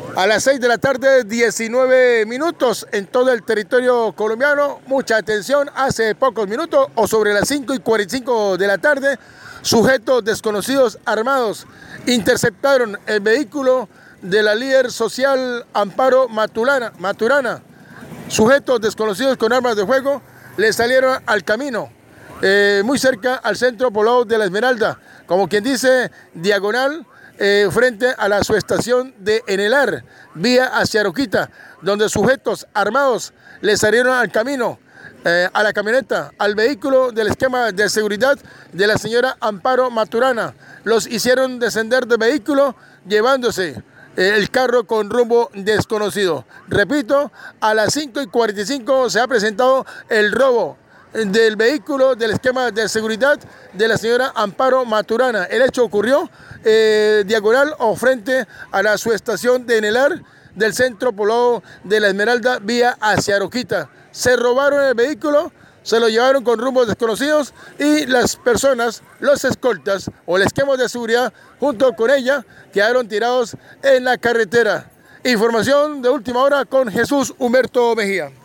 A las 6 de la tarde, 19 minutos en todo el territorio colombiano. Mucha atención, hace pocos minutos, o sobre las 5:45 de la tarde, sujetos desconocidos armados interceptaron el vehículo de la líder social Amparo Maturana. Sujetos desconocidos con armas de fuego le salieron al camino, muy cerca al centro poblado de La Esmeralda, como quien dice, diagonal, frente a la subestación de Enelar, vía hacia Arauquita, donde sujetos armados le salieron al camino, a la camioneta, al vehículo del esquema de seguridad de la señora Amparo Maturana. Los hicieron descender del vehículo, llevándose el carro con rumbo desconocido. Repito, a las 5:45 se ha presentado el robo del vehículo del esquema de seguridad de la señora Amparo Maturana. El hecho ocurrió diagonal o frente a la subestación de Enelar del centro poblado de La Esmeralda, vía hacia Arauquita. Se robaron el vehículo, se lo llevaron con rumbos desconocidos y las personas, los escoltas o el esquema de seguridad junto con ella quedaron tirados en la carretera. Información de última hora con Jesús Humberto Mejía.